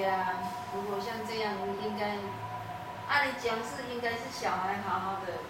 啊，如果像这样，应该按理讲是应该是小孩好好的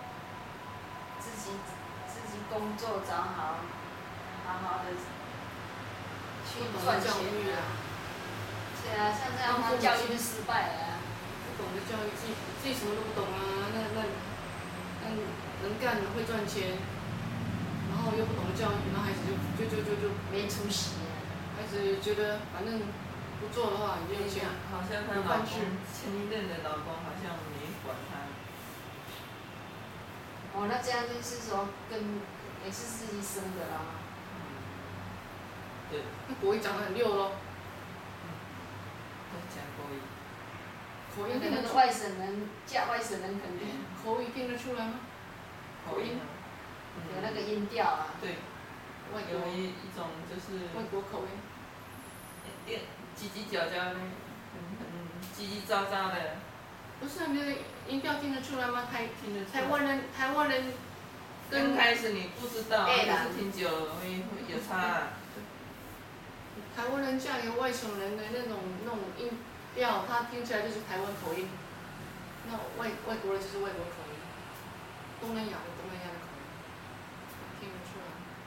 自己工作找好的去赚钱啊。对啊，像这样的话教育就失败了啊。 不懂得教育，自己什么都不懂啊，那能干会赚钱，然后又不懂得教育，然后孩子就没出息啊。 孩子觉得反正不做的话，你就钱好像她老公前一任的老公好像没管她。 哦，那这样就是说也是自己生的啦。 对。 那国语讲得很溜咯。 都讲国语。 口音听得出。 外省人嫁外省人肯定。 口语听得出来吗？ 口音。 有那个音调啊。 对。有一种就是外国口音。 叽叽喳喳的，叽叽喳喳的。 不是啊，那个音调听得出来吗？ 听得出来。台湾人。 刚开始你不知道，但是听久了会有差。 台湾人嫁给外省人的那种音调，他听起来就是台湾口音。那外国人就是外国口音，东南亚的口音，听得出来。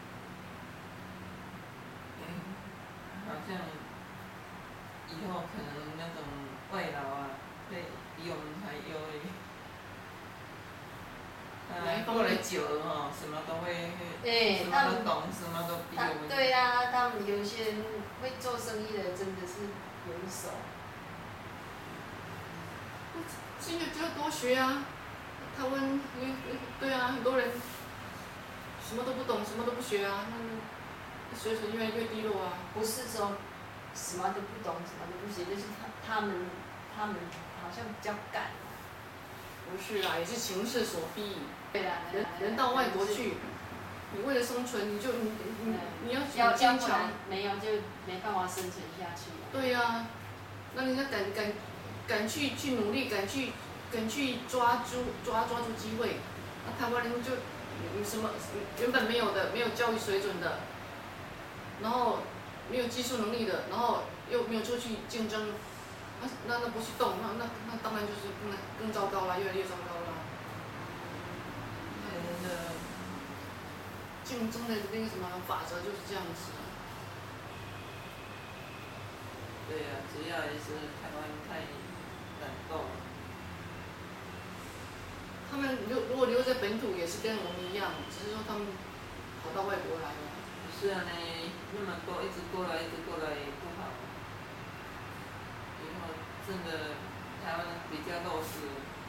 好像以后可能那种外劳啊，会比我们还优诶。过了久了哈，什么都会，什么都懂，什么都比我们。 对啊，他们有些人会做生意的，真的是有一手。 现在就要多学啊！台湾，对啊，很多人什么都不懂，什么都不学啊，那水准越来越低落啊。 不是说什么都不懂，什么都不学，就是他们好像比较敢。 不是啊，也是情势所逼。 对啊。 人到外国去，你为了生存，你要坚强。 没有就没办法生存下去。 对啊，那人家敢去努力，敢去抓住机会，那台湾人就什么原本没有的，没有教育水准的，然后没有技术能力的，然后又没有出去竞争，那不去动，那当然就是更糟糕了，越来越糟糕了。竞争的那个什么法则就是这样子。 对呀，主要也是台湾太懒惰了。 他们如果留在本土也是跟我们一样，只是说他们跑到外国来了。 是啊呢，那么多一直过来也不好。以后真的台湾比较弱势。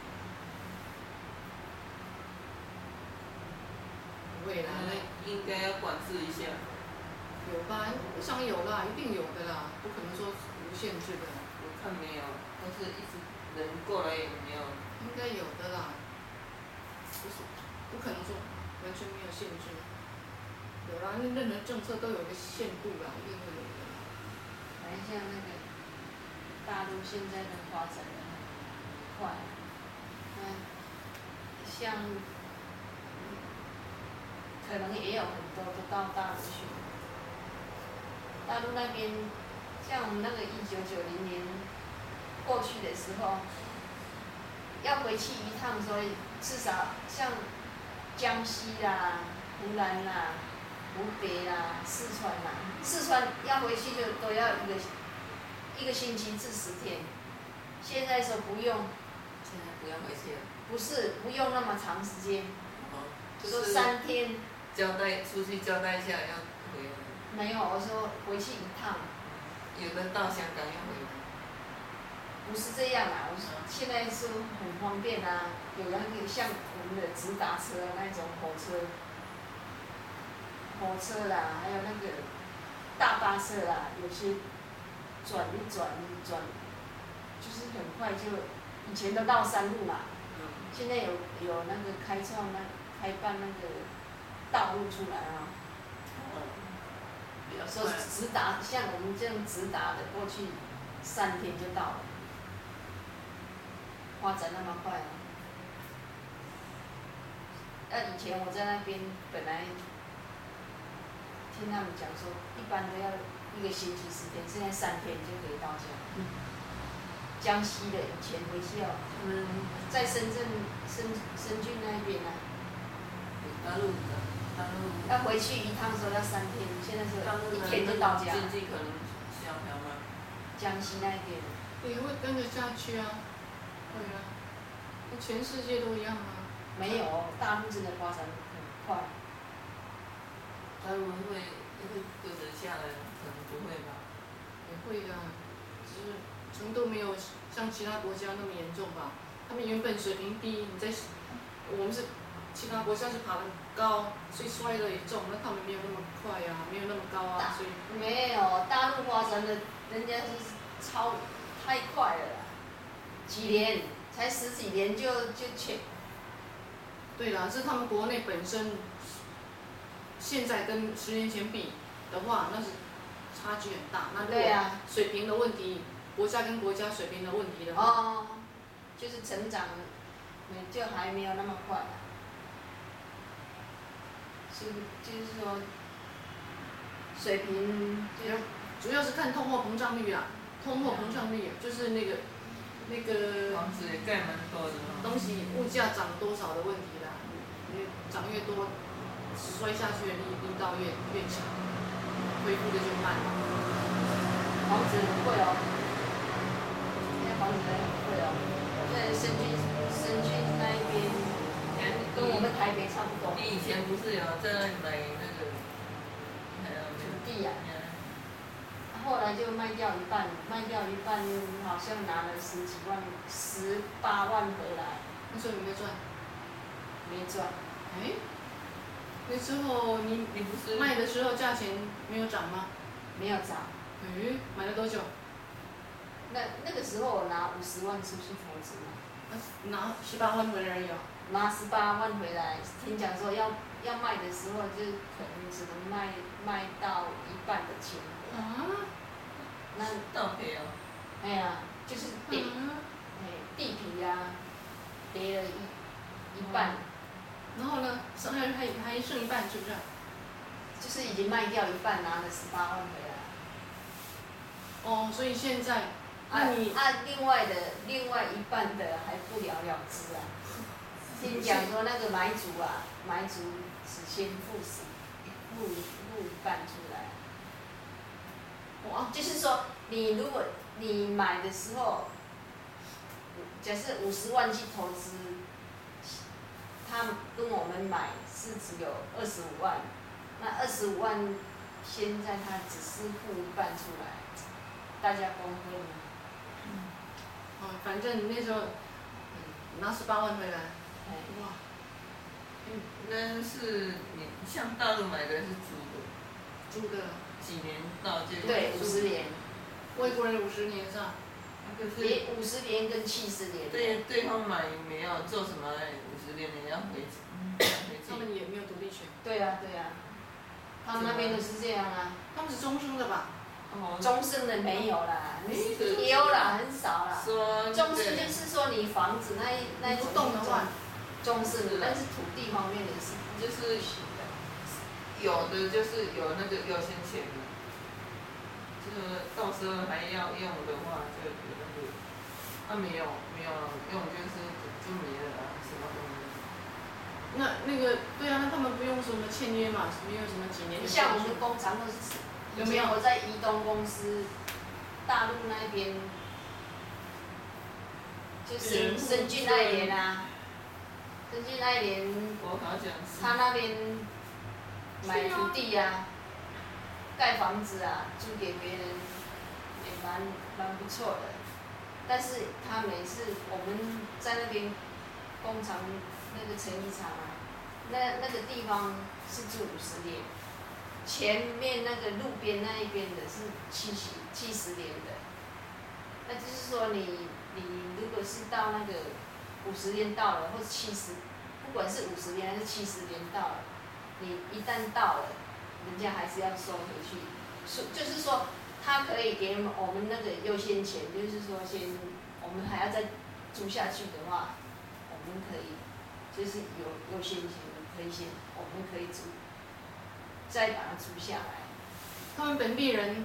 未来应该要管制一下。 有吧？我想有啦，一定有的啦，不可能说无限制的。 我看没有，但是一直人过来也没有。 应该有的啦，不可能说完全没有限制。有啦，任何政策都有一个限度啦，一定会有的。 反正像那个大陆现在的发展的很快，像可能也有很多都到大陆去。大陆那边，像我们那个1990年过去的时候，要回去一趟，所以至少像江西啦、湖南啦、湖北啦、四川啦，四川要回去就都要一个星期至10天。现在说不用。 现在不要回去了。 不是，不用那么长时间。 就是说3天。 出去交代一下要回来。 没有，我说回去一趟。 有的到香港要回来。 不是这样啊，我说现在是很方便啊，有那个像我们的直达车那种火车啦，还有那个大巴车啦，有些转，就是很快就，以前都绕山路嘛，现在有那个开办那个道路出来啊。说直达，像我们这样直达的过去3天就到了。发展那么快啊！以前我在那边本来听他们讲说，一般都要一个星期10天，现在3天就可以到家。江西的以前回去哦，在深圳那边啊， 大陆的要回去一趟的时候要3天，现在是大陆 1天就到家。 经济可能萧条吗？ 江西那边。 也会跟着下去啊，会啊，那全世界都一样啊。 没有，大陆真的发展很快。 大陆会跟着下来，可能不会吧？ 也会啊，只是程度没有像其他国家那么严重吧。他们原本水平低，我们是其他国家是爬得高，所以摔得也重，那他们没有那么快啊，没有那么高啊，所以没有，大陆发展的，人家是太快了啦，几年才10几年就全。 对啦，是他们国内本身，现在跟10年前比的话，那是差距很大。那如果水平的问题，国家跟国家水平的问题的话， 哦，就是成长，就还没有那么快啦。就是说，水平主要是看通货膨胀率啦，通货膨胀率就是那个房子也盖蛮多的东西物价涨多少的问题啦，涨越多，摔下去的力道越强，恢复的就慢。 房子很贵哦，现在房子很贵哦，在深圳那一边。跟我们台北差不多。 你以前不是有在那里买那个土地呀？后来就卖掉一半，好像拿了10几万，18万回来。 那时候有没有赚？ 没赚。 哎，那时候你不是卖的时候价钱没有涨吗？ 没有涨。 哎，买了多久？ 那个时候我拿50万出去投资嘛。 拿18万回来而已哦。 拿18万回来，听讲说要卖的时候，就可能只能卖到一半的钱。 啊？ 那倒赔哦。 哎呀，就是地皮啊，跌了一半。 然后呢，还剩一半，是不是？ 就是已经卖掉一半，拿了18万回来。 哦，所以现在，那你另外一半的还不了了之啊。听讲说那个买主只先付一半出来。 哇， 就是说如果你买的时候，假设50万去投资，他跟我们买是只有25万，那25万现在他只是付一半出来，大家公分嘛。 反正那时候，拿18万回来。哇， 那是你像大陆买的是租的，几年到这个？ 对，50年。 外国人50年是吧？ 别50年跟70年。 对方买没有做什么50年也要回他们也没有独立权。 对啊，他们那边都是这样啊。 他们是终生的吧？ 终身的没有啦，有啦，很少啦。终身就是说你房子那一种不动的话， 终身的，但是土地方面的是就是有的就是有那个优先权的，就是到时候还要用的话就有那个，没有用就没了啊，什么都没有。 那个对啊，那他们不用什么签约嘛，没有什么几年的。 像我们工厂都是。以前我在移动公司，大陆那边，就是深圳那一年啊，他那边买土地啊，盖房子啊，租给别人，也蛮不错的。但是他每次我们在那边工厂那个成衣厂啊，那个地方是住50年。前面那个路边那一边的是70年的，那就是说你如果是到那个50年到了，或者70，不管是50年还是70年到了，你一旦到了，人家还是要收回去。就是说，他可以给我们那个优先权，就是说我们还要再租下去的话，我们可以就是有优先权，我们可以租。再把它租下来。 他们本地人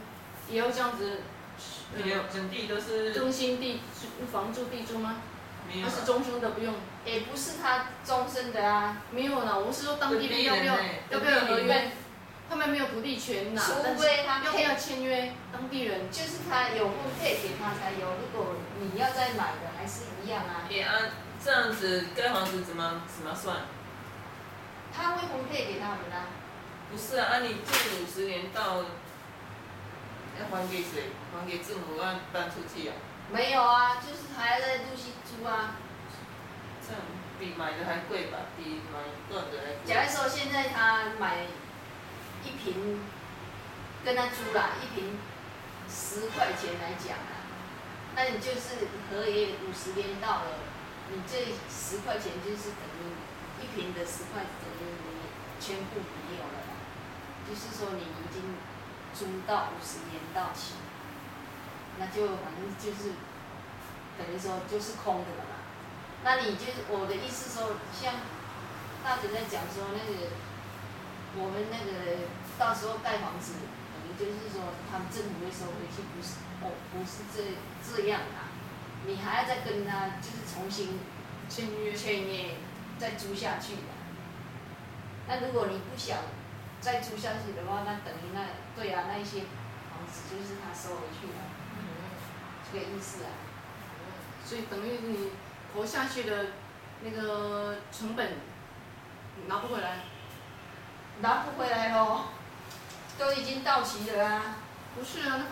也要这样子。 没有，本地都是更新房住地租吗？ 没有。 那是终身的，不用。 也不是他终身的啊。 没有啦，我是说当地人要不要有合约？他们没有土地权呐， 除非他要不要签约？当地人就是他有分配给他才有，如果你要再买的还是一样啊。 也按这样子盖房子怎么算？ 他会分配给他们啊。 不是啊，你住50年到，要还给谁？还给政府按搬出去啊？ 没有啊，就是还要再陆续租啊。 这样比买的还贵吧？比买断的还贵。 假如说现在他买一平，跟他租啦，一平10块钱来讲啊，那你就是合约50年到了，你这10块钱就是等于一平的10块，等于你全部没有了啦。就是说你已经租到50年到期，那就反正就是等于说就是空的了嘛。那你就是我的意思说，像大姐在讲说那个，我们那个到时候盖房子，可能就是说他们政府会收回去，不是这样啊，你还要再跟他就是重新签约再租下去的。那如果你不想再租下去的话，那等于对啊，那一些房子就是他收回去了，这个意思啊。 所以等于你投下去的那个成本拿不回来。 拿不回来咯，都已经到期了啊。 不是啊，那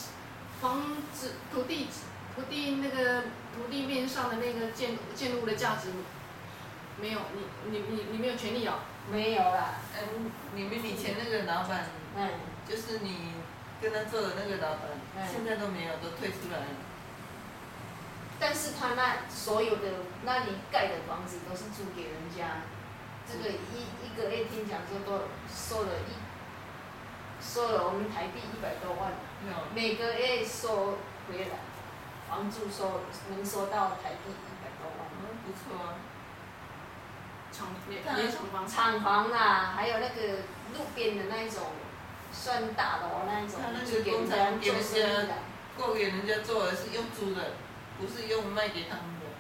土地面上的那个建物的价值没有，你没有权利啊。 没有啦。 你们以前那个老板，就是你跟他做的那个老板，现在都没有，都退出来了。 但是他那所有的那里盖的房子都是租给人家，这个一个月听讲说都收了我们台币100多万，每个月收回来，房租能收到台币100多万。 不错啊。 厂房啦，还有那个路边的那一种，算大楼那一种， 他那就给个工人家厂给人做生意的。 家，够给人家做的是用租的，不是用卖给他们的。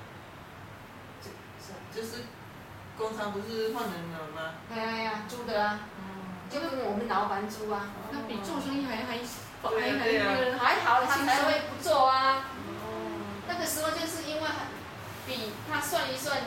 就是工厂不是换人了吗？ 哎呀，租的啊。就跟我们老板租啊。 那比做生意还还好，他才会不做啊。那个时候就是因为比他算一算，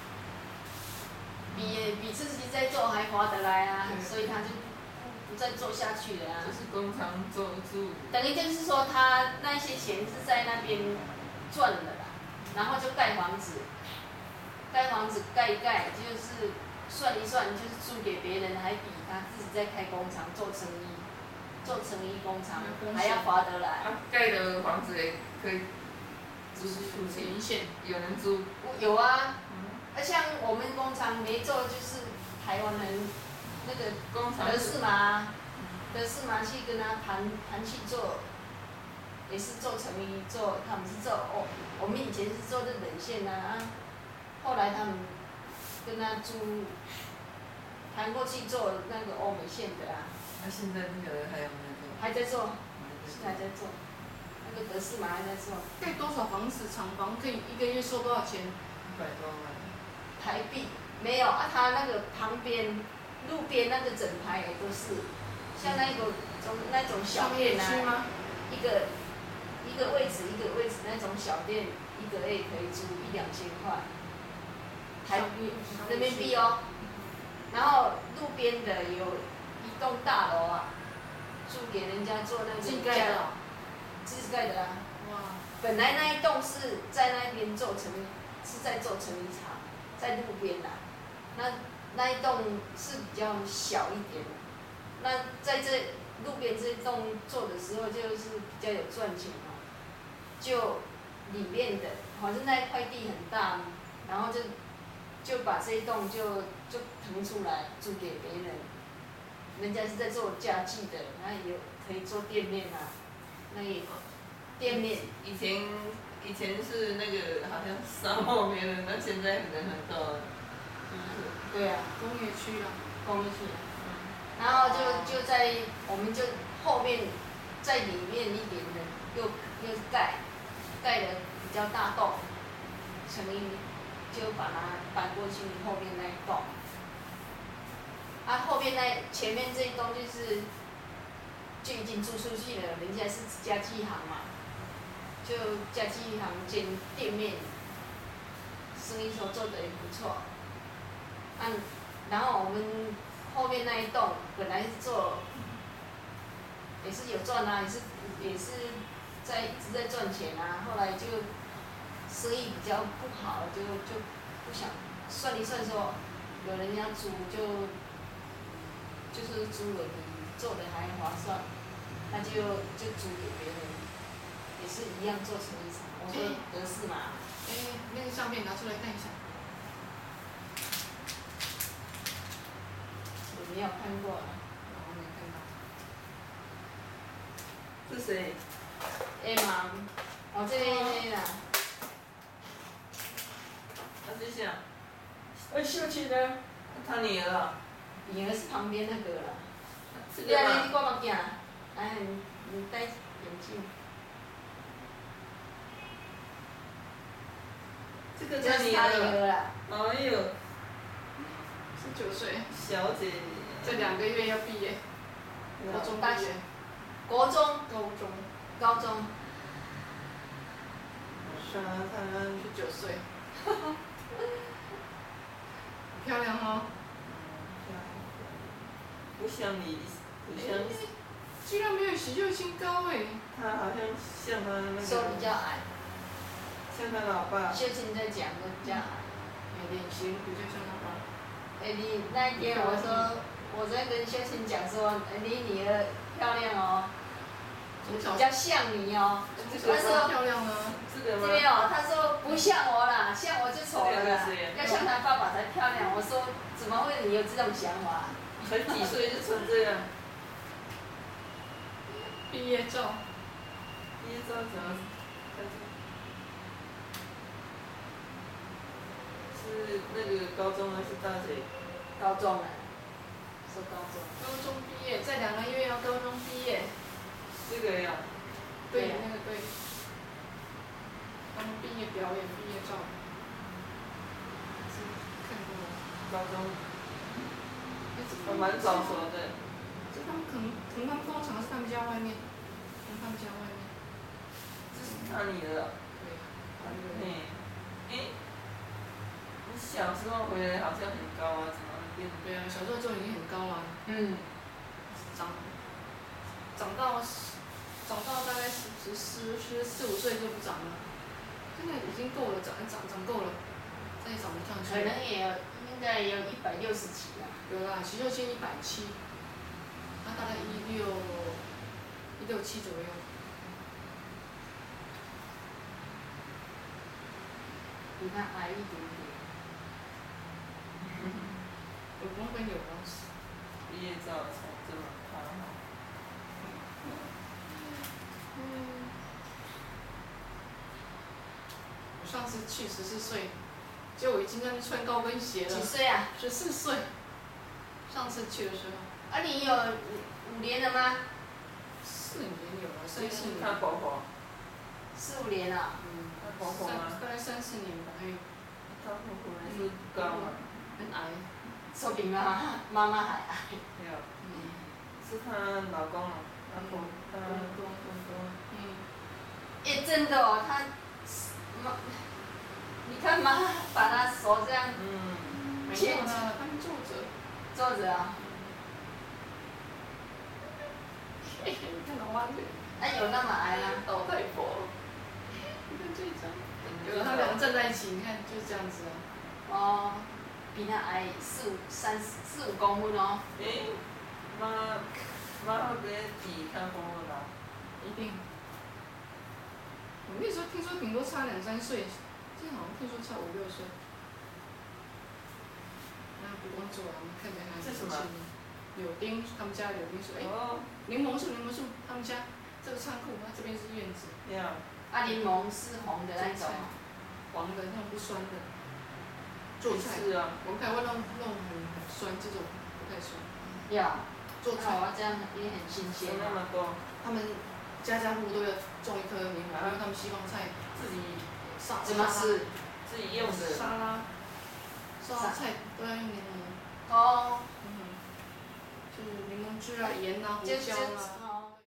比自己在做还划得来啊，所以他就不再做下去了啊。 就是工厂做住。 等于就是说他那些钱是在那边赚的啦，然后就盖房子盖一盖，就是算一算就是租给别人，还比他自己在开工厂做成衣工厂还要划得来。 盖的房子也可以租出去，有人租。 有啊。像我们工厂没做，就是台湾人那个德士玛去跟他谈去做，也是做成衣，他们是做我们以前是做日本线啊，后来他们跟他谈过去做那个欧美线的啊。 那现在那个还有没有做？ 还在做，还在做，那个德士玛还在做。 盖多少房子？厂房可以一个月收多少钱 ？100多万。 台币没有啊，他那个旁边路边那个整排也都是，像那种小店啊，一个位置那种小店，一个月可以租1-2千块，台币人民币哦。然后路边的有一栋大楼啊，租给人家做那种自己盖的。 自己盖的啊。 哇。 本来那一栋是在那边是在做成衣厂。在路边啦，那一栋是比较小一点，那在这路边这一栋做的时候，就是比较有赚钱嘛。就里面的，好像那块地很大，然后就把这一栋就腾出来租给别人，人家是在做家具的，然后也可以做店面啊，那也店面。 以前是那个好像沙漠没人，那现在人很多。 对啊。 工业区啊。 工业区。然后就在我们就后面在里面一点的又盖了比较大栋，成一就把它搬过去后面那一栋。后面前面这一栋就已经租出去了，人家是家具行嘛，就家具行兼店面，生意说做得也不错。然后我们后面那一栋本来是做，也是有赚啊，也是一直在赚钱啊，后来就生意比较不好，就不想算一算说有人要租就是租了比做的还划算，那就租给别人，也是一样做成衣厂。我说德式嘛。 那个上面拿出来看一下。 我没有看过啊。 我没看到。 是谁 ？Emma，这边啦。 这下。 秀琴呢？ 他女儿啊。 女儿是旁边那个啦。 这对啊， 个你挂目镜，你戴眼镜。 这个这是他女儿啦。 哎呦。 19岁。 小姐。 这2个月要毕业。国中毕业。 国中。高中。 沙滩。 19岁。漂亮哦。 不像你，不像。 居然没有许秀清高哎。 他好像像他那个。 手比较矮。 像他老爸。 秀清在讲都比较矮。 有点型比较像他爸。 你那一天我在跟秀清讲说，你女儿漂亮哦，比较像你哦。 他说漂亮呢。 这边哦，他说不像我啦，像我就丑了啦，要像他爸爸才漂亮。我说怎么会你有这种想法？ 才几岁就成这样？ 毕业照。 毕业照怎么？是那个高中还是大学？ 高中啊，说高中。 高中毕业，再2个月要高中毕业。 这个呀。 对，那个对。他们毕业表演、毕业照。看过。 高中。还蛮早熟的。 这他们可能他们工厂是他们家外面，他们家外面。 这是他女儿啊。 对。 你小时候回来好像很高啊，怎么变？ 对啊，小时候就已经很高了。长到大概14、15岁就不长了，现在已经够了，长够了，再长不上去。 可能应该也有160几了。 有啦，徐秀清170，他大概167左右。 比他矮一点点。 有公分有关系。 毕业照才这么高哈。 我上次去14岁，结果我已经在那穿高跟鞋了。 几岁啊 ？14岁。上次去的时候。 你有5年了吗 ？4年有了，3、4年。 他婆婆。 4、5年了。 他婆婆吗？ 大概3、4年吧。 他婆婆还是高吗？ 很矮。 说比妈妈还矮。 没有。是她老公啊，她公公。 真的哦，你看妈把他手这样。 没有啦，他们坐着。 坐着啊。 你看老妈脸。 有那么矮吗？ 老太婆。你看这张。有他2个站在一起，你看就是这样子啊。比他矮4、5公分哦。 妈会比他婆婆大。 一定。我那时候听说顶多差2、3岁，现在好像听说差5、6岁。那不光做啊，看起来还很年轻。柳丁，他们家柳丁树，柠檬树，他们家这个仓库，它这边是院子。 柠檬是红的那种。 黄的，那种不酸的。做菜。 是啊。 我们台湾弄很酸，这种不太酸。 要。 做菜。 这样也很新鲜。 那么多。 他们家家户户都要种一棵柠檬，因为他们希望在自己怎么吃？ 自己用的。 沙拉菜都要用柠檬。 哦。 就是柠檬汁啊、盐啊、胡椒啊。